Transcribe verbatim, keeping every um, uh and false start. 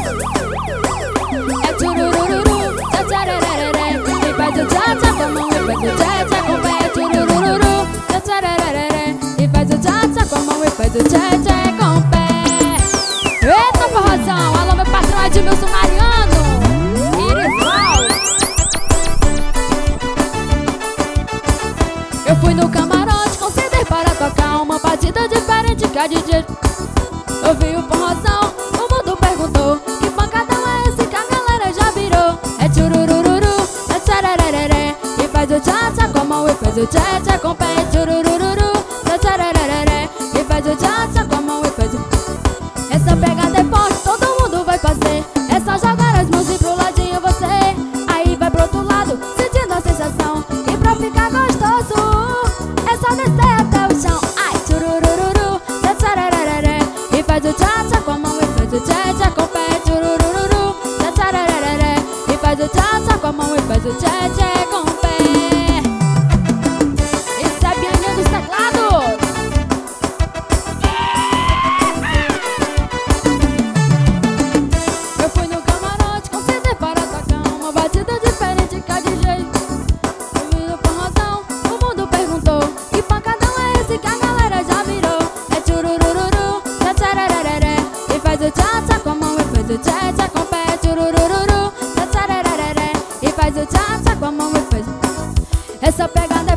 É tchurururu, tchá tcharararé. E faz o tchá tchá com a mão e faz o tchá tchá com o pé. É tchurururu, tchá tcharararé. E faz o tchá tchá com a mão e faz o tchá tchá com o pé. Eita forrozão, alô meu patrão Edmilson Mariano, Irisval. Eu fui no camarote com C D para tocar uma batida diferente que a D J. Ouvi o forrozão, o mundo perguntou: que pancadão é esse que a galera já virou? É tchurururu, é tcharararé. E faz o tchá tchá com a mão e faz o tchá tchá com o pé. É tchurururu, é tcharararé. E faz o tchá tchá com a mão e faz o... Essa pegada é forte, todo mundo vai fazer. É só jogar as mãos e pro ladinho você. Aí vai pro outro lado, sentindo a sensação. E pra ficar gostoso, é só descer até o chão. Ai, tchurururu, tchá tcharararé. E faz o tchá tchá com a mão e faz o tchá tchá com o pé. Tchurururu, tchá tcharararé. E faz o tchá tchá com a mão e faz o tchá tchá com o pé. Esse é Bianinho dos teclados. Eu fui no camarote com C D para tocar uma batida diferente que a D J. Eu vi o forrozão, o mundo perguntou: que pancadão é esse que a galera já virou? É tchurururu, tchá tcharararé. E faz o tchá tchá com a mão e faz o tchá tchá com o pé. Tchurururu, tchá tcharararé. E faz o tchá tchá com a mão e faz... Essa pegada